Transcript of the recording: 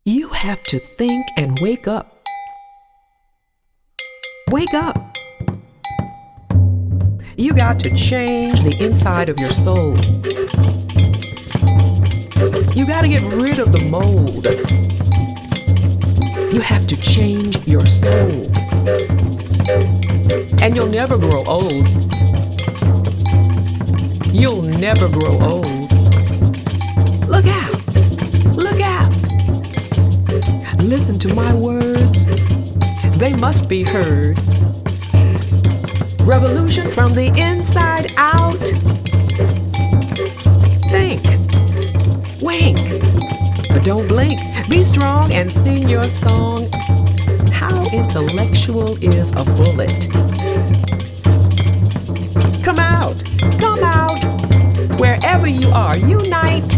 You have to think and wake up. Wake up. You got to change the inside of your soul. You got to get rid of the mold. You have to change your soul. And you'll never grow old. You'll never grow old. Look out. Look out. Listen to my words. They must be heard. Revolution from the inside out. Think. Wink. But don't blink. Be strong and sing your song. How intellectual is a bullet? Come out. Come out. Wherever you are, unite.